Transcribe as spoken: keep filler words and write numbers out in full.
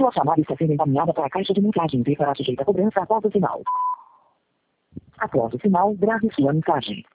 Sua chamada está sendo encaminhada para a caixa de mensagens e será sujeita a cobrança após o sinal. Após o sinal, grave sua mensagem.